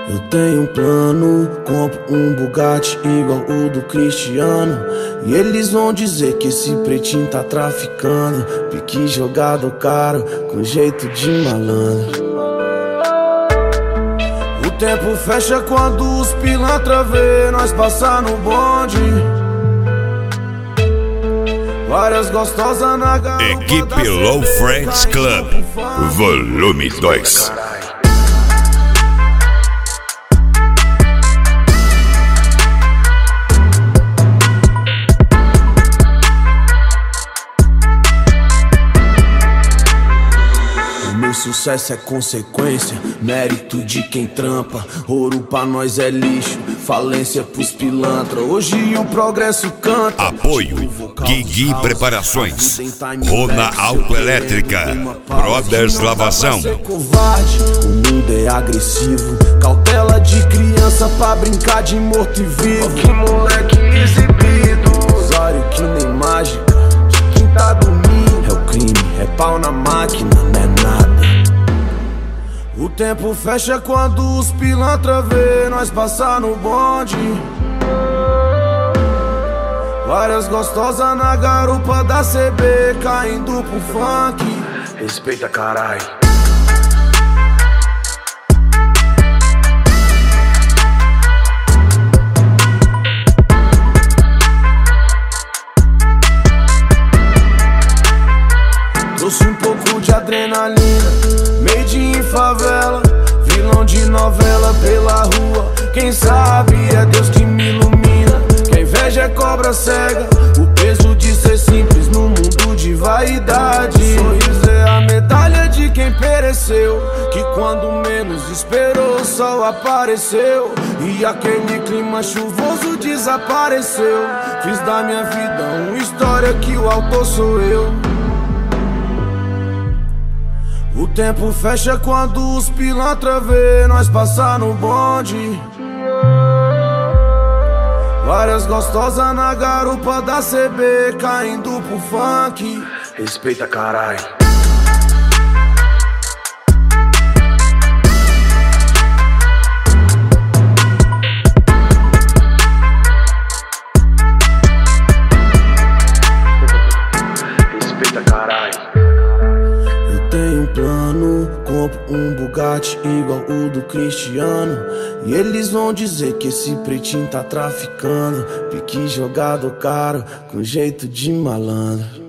Eu tenho um plano, compro um Bugatti igual o do Cristiano. E eles vão dizer que esse pretinho tá traficando. Pique jogado caro, com jeito de malandro. O tempo fecha quando os pilantra vê nós passar no bonde. Várias gostosas na garupa. Equipe Low Friends Club, volume 2. Sucesso é consequência, mérito de quem trampa. Ouro pra nós é lixo, falência pros pilantra. Hoje o progresso canta. Apoio Guigui Preparações, Rona Autoelétrica, Brothers Lavação. Covarde, o mundo é agressivo, cautela de criança pra brincar de morto e vivo. Que moleque exibido, usuário que nem mágica, de quem tá dormindo. É o crime, é pau na máquina, não é nada. O tempo fecha quando os pilantra vê nós passar no bonde. Várias gostosas na garupa da CB, caindo pro funk. Respeita, carai. Trouxe um pouco de adrenalina, made in favela, vilão de novela pela rua. Quem sabe é Deus que me ilumina. Que a inveja é cobra cega, o peso de ser simples no mundo de vaidade. Sorriso é a medalha de quem pereceu, que quando menos esperou o sol apareceu. E aquele clima chuvoso desapareceu. Fiz da minha vida uma história que o autor sou eu. O tempo fecha quando os pilantra vê nós passar no bonde. Várias gostosas na garupa da CB, caindo pro funk. Respeita, carai. Respeita, carai. Tenho um plano, compro um Bugatti igual o do Cristiano. E eles vão dizer que esse pretinho tá traficando. Pique jogado caro, com jeito de malandro.